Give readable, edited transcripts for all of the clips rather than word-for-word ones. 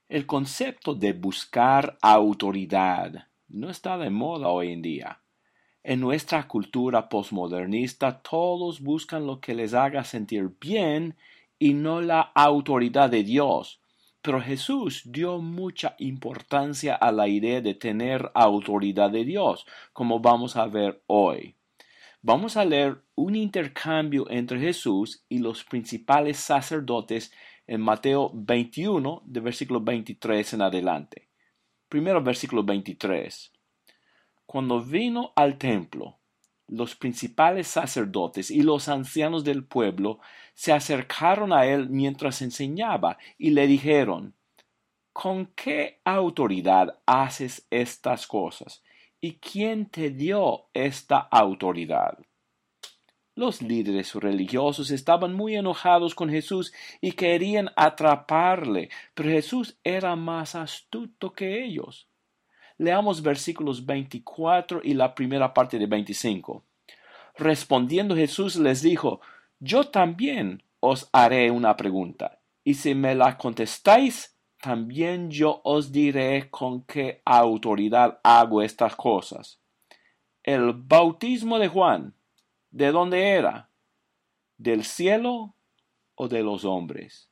El concepto de buscar autoridad no está de moda hoy en día. En nuestra cultura posmodernista todos buscan lo que les haga sentir bien y no la autoridad de Dios. Pero Jesús dio mucha importancia a la idea de tener autoridad de Dios, como vamos a ver hoy. Vamos a leer un intercambio entre Jesús y los principales sacerdotes en Mateo 21, de versículo 23 en adelante. Primero versículo 23. Cuando vino al templo, los principales sacerdotes y los ancianos del pueblo se acercaron a él mientras enseñaba y le dijeron: ¿Con qué autoridad haces estas cosas? ¿Y quién te dio esta autoridad? Los líderes religiosos estaban muy enojados con Jesús y querían atraparle, pero Jesús era más astuto que ellos. Leamos versículos 24 y la primera parte de 25. Respondiendo Jesús les dijo: Yo también os haré una pregunta, y si me la contestáis, también yo os diré con qué autoridad hago estas cosas. El bautismo de Juan, ¿de dónde era? ¿Del cielo o de los hombres?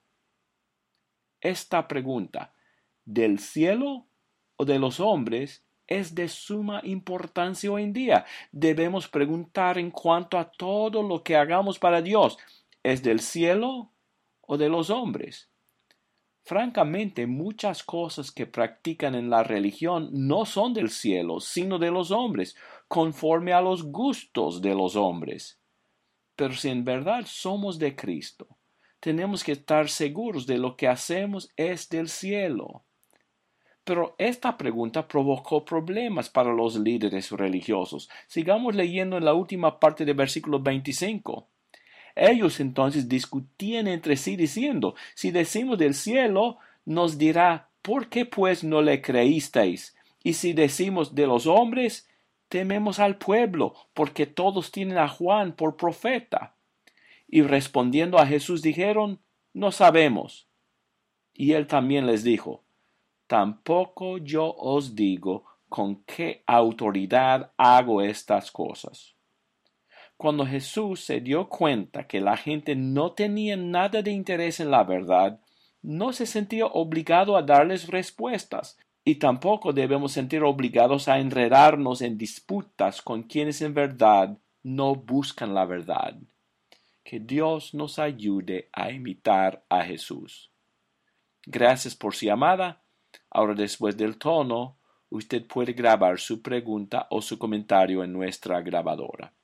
Esta pregunta, ¿del cielo o de los hombres?, es de suma importancia hoy en día. Debemos preguntar en cuanto a todo lo que hagamos para Dios: ¿es del cielo o de los hombres? Francamente, muchas cosas que practican en la religión no son del cielo, sino de los hombres, conforme a los gustos de los hombres. Pero si en verdad somos de Cristo, tenemos que estar seguros de lo que hacemos es del cielo. Pero esta pregunta provocó problemas para los líderes religiosos. Sigamos leyendo en la última parte del versículo 25. Ellos entonces discutían entre sí diciendo: si decimos del cielo, nos dirá: ¿por qué pues no le creísteis? Y si decimos de los hombres, tememos al pueblo, porque todos tienen a Juan por profeta. Y respondiendo a Jesús dijeron: no sabemos. Y él también les dijo: tampoco yo os digo con qué autoridad hago estas cosas. Cuando Jesús se dio cuenta que la gente no tenía nada de interés en la verdad, no se sentía obligado a darles respuestas, y tampoco debemos sentir obligados a enredarnos en disputas con quienes en verdad no buscan la verdad. Que Dios nos ayude a imitar a Jesús. Gracias por su llamada. Ahora, después del tono, usted puede grabar su pregunta o su comentario en nuestra grabadora.